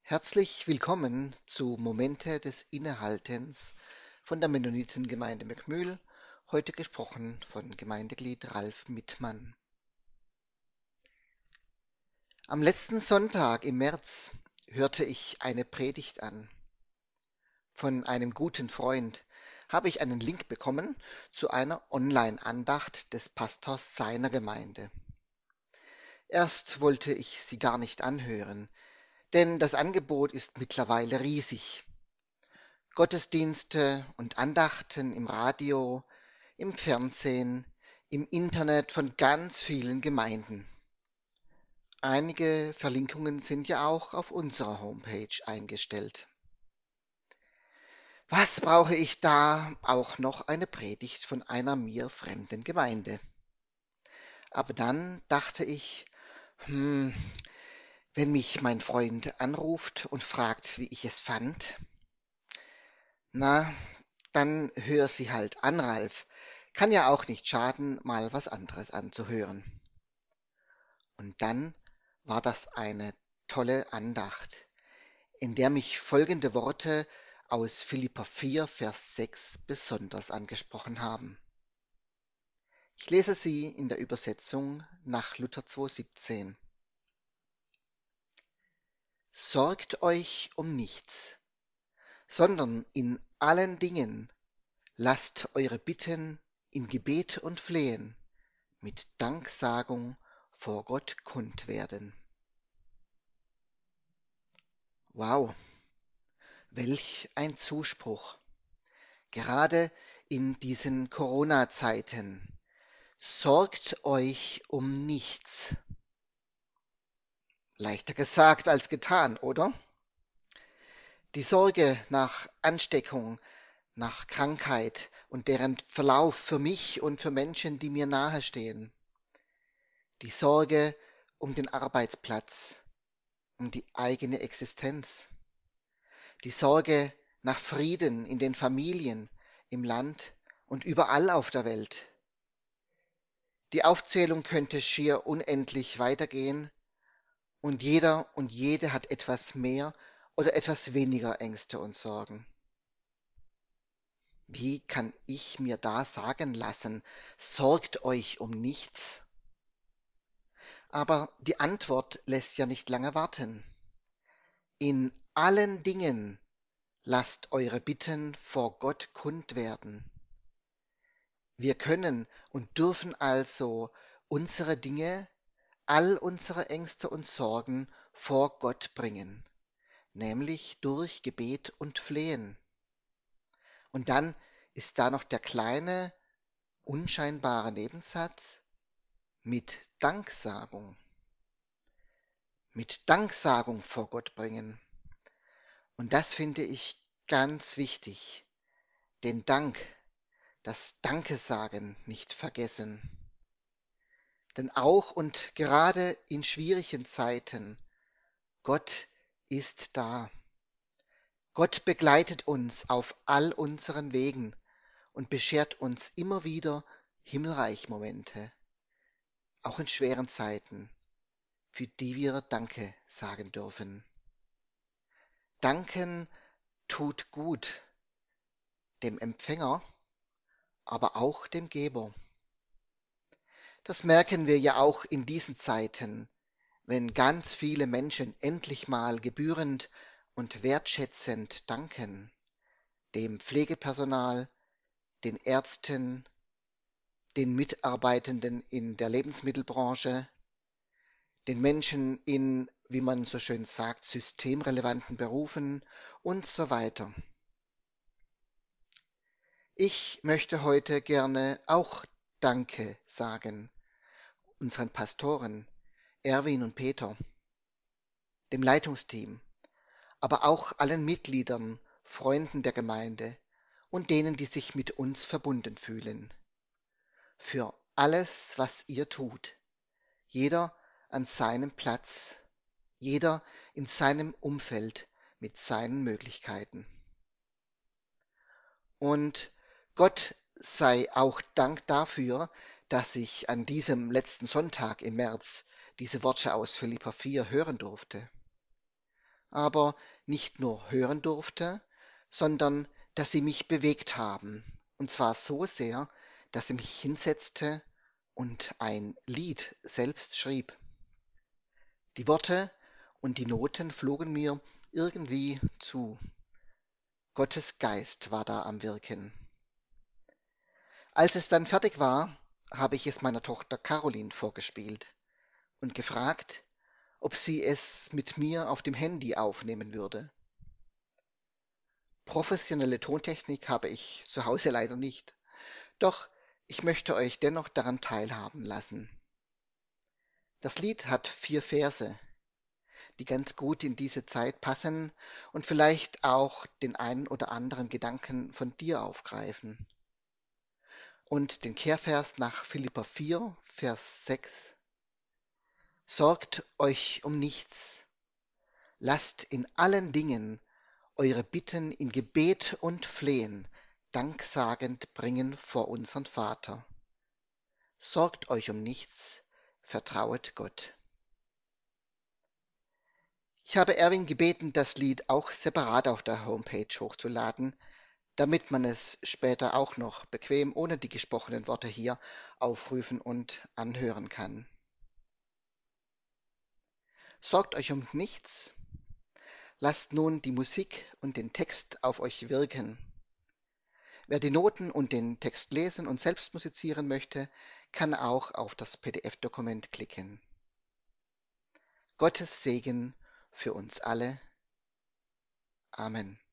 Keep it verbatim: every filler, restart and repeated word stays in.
Herzlich willkommen zu Momente des Innehaltens von der Mennonitengemeinde Mückmühl, heute gesprochen von Gemeindeglied Ralf Mittmann. Am letzten Sonntag im März hörte ich eine Predigt an. Von einem guten Freund habe ich einen Link bekommen zu einer Online-Andacht des Pastors seiner Gemeinde. Erst wollte ich sie gar nicht anhören, denn das Angebot ist mittlerweile riesig. Gottesdienste und Andachten im Radio, im Fernsehen, im Internet von ganz vielen Gemeinden. Einige Verlinkungen sind ja auch auf unserer Homepage eingestellt. Was brauche ich da auch noch eine Predigt von einer mir fremden Gemeinde? Aber dann dachte ich, hm, wenn mich mein Freund anruft und fragt, wie ich es fand, na, dann hör sie halt an, Ralf. Kann ja auch nicht schaden, mal was anderes anzuhören. Und dann war das eine tolle Andacht, in der mich folgende Worte aus Philipper vier, Vers sechs besonders angesprochen haben. Ich lese sie in der Übersetzung nach Luther zwei siebzehn. Sorgt euch um nichts, sondern in allen Dingen lasst eure Bitten in Gebet und Flehen mit Danksagung vor Gott kund werden. Wow, welch ein Zuspruch! Gerade in diesen Corona-Zeiten. Sorgt euch um nichts. Leichter gesagt als getan, oder? Die Sorge nach Ansteckung, nach Krankheit und deren Verlauf für mich und für Menschen, die mir nahestehen. Die Sorge um den Arbeitsplatz, um die eigene Existenz. Die Sorge nach Frieden in den Familien, im Land und überall auf der Welt. Die Aufzählung könnte schier unendlich weitergehen und jeder und jede hat etwas mehr oder etwas weniger Ängste und Sorgen. Wie kann ich mir da sagen lassen, sorgt euch um nichts? Aber die Antwort lässt ja nicht lange warten. In allen Dingen lasst eure Bitten vor Gott kund werden. Wir können und dürfen also unsere Dinge, all unsere Ängste und Sorgen vor Gott bringen, nämlich durch Gebet und Flehen. Und dann ist da noch der kleine, unscheinbare Nebensatz mit Danksagung. Mit Danksagung vor Gott bringen. Und das finde ich ganz wichtig. Den Dank, das Danke sagen nicht vergessen. Denn auch und gerade in schwierigen Zeiten, Gott ist da. Gott begleitet uns auf all unseren Wegen und beschert uns immer wieder Himmelreich-Momente, auch in schweren Zeiten, für die wir Danke sagen dürfen. Danken tut gut, dem Empfänger, aber auch dem Geber. Das merken wir ja auch in diesen Zeiten, wenn ganz viele Menschen endlich mal gebührend und wertschätzend danken, dem Pflegepersonal, den Ärzten, den Mitarbeitenden in der Lebensmittelbranche, den Menschen in, wie man so schön sagt, systemrelevanten Berufen und so weiter. Ich möchte heute gerne auch Danke sagen, unseren Pastoren Erwin und Peter, dem Leitungsteam, aber auch allen Mitgliedern, Freunden der Gemeinde und denen, die sich mit uns verbunden fühlen. Für alles, was ihr tut, jeder an seinem Platz, jeder in seinem Umfeld mit seinen Möglichkeiten. Und Gott sei auch Dank dafür, dass ich an diesem letzten Sonntag im März diese Worte aus Philipper vier hören durfte. aber nicht nur hören durfte, sondern dass sie mich bewegt haben. Und zwar so sehr, dass ich mich hinsetzte und ein Lied selbst schrieb. Die Worte und die Noten flogen mir irgendwie zu. Gottes Geist war da am Wirken. Als es dann fertig war, habe ich es meiner Tochter Caroline vorgespielt und gefragt, ob sie es mit mir auf dem Handy aufnehmen würde. Professionelle Tontechnik habe ich zu Hause leider nicht, doch ich möchte euch dennoch daran teilhaben lassen. Das Lied hat vier Verse, die ganz gut in diese Zeit passen und vielleicht auch den einen oder anderen Gedanken von dir aufgreifen. Und den Kehrvers nach Philipper vier, Vers sechs. Sorgt euch um nichts, lasst in allen Dingen eure Bitten in Gebet und Flehen danksagend bringen vor unseren Vater. Sorgt euch um nichts, vertrauet Gott. Ich habe Erwin gebeten, das Lied auch separat auf der Homepage hochzuladen, damit man es später auch noch bequem ohne die gesprochenen Worte hier aufrufen und anhören kann. Sorgt euch um nichts, lasst nun die Musik und den Text auf euch wirken. Wer die Noten und den Text lesen und selbst musizieren möchte, kann auch auf das P D F-Dokument klicken. Gottes Segen für uns alle. Amen.